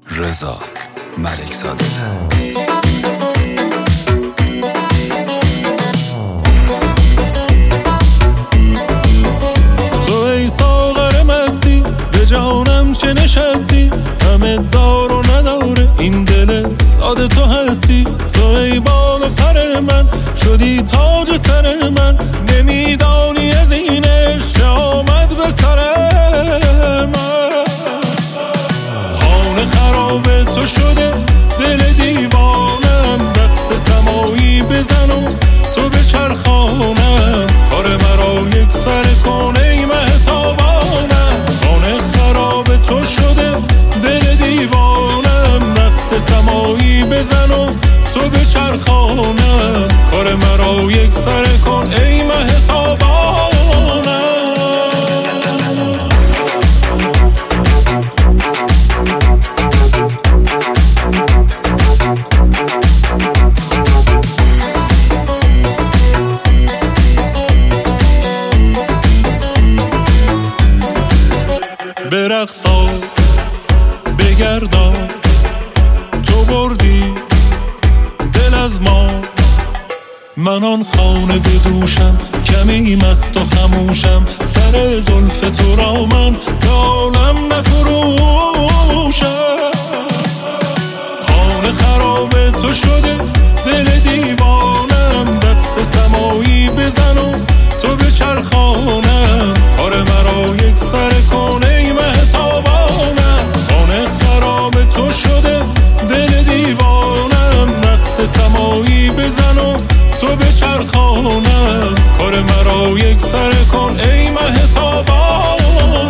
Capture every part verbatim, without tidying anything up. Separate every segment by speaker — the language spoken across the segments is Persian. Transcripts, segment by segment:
Speaker 1: رضا ملک‌زاده.
Speaker 2: تو ای ساغر مستی به جانم چه نشستی، همه دار و نداره این دل ساده تو هستی. تو ای بال و پر من شدی تاج سر من، نمیدانی از این عشق آمد به سر من. خانه خراب تو شده دل دیوانم، دست سمایی بزن و تو به چرخانم، کار مرا یک سر کن ای مهتابانم. خانه خراب تو شده دل دیوانم، دست سمایی بزن و تو به چرخانم، کار مرا یک سر کن ای مهتابانم. برقصا بگردا تو بردی دل از ما، من آن خانه بدوشم کمی مست و خموشم، سر زلف تو را من دالم نفروشم. خانه خراب تو شده دل دیوانم، دست سمایی بزن و تو به چرخانم، کار مرا یک سر کن ای مهتابانم. خانه خراب تو شده دل دیوانم، دست سمایی بزن و تو به چرخانم، کار مرا یک سر کن ای مهتابانم.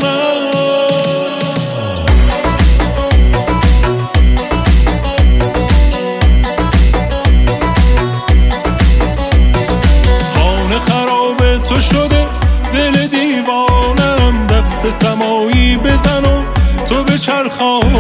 Speaker 2: خانه خراب تو شده دل دیوانم، دست سمایی بزن و تو به چرخانم،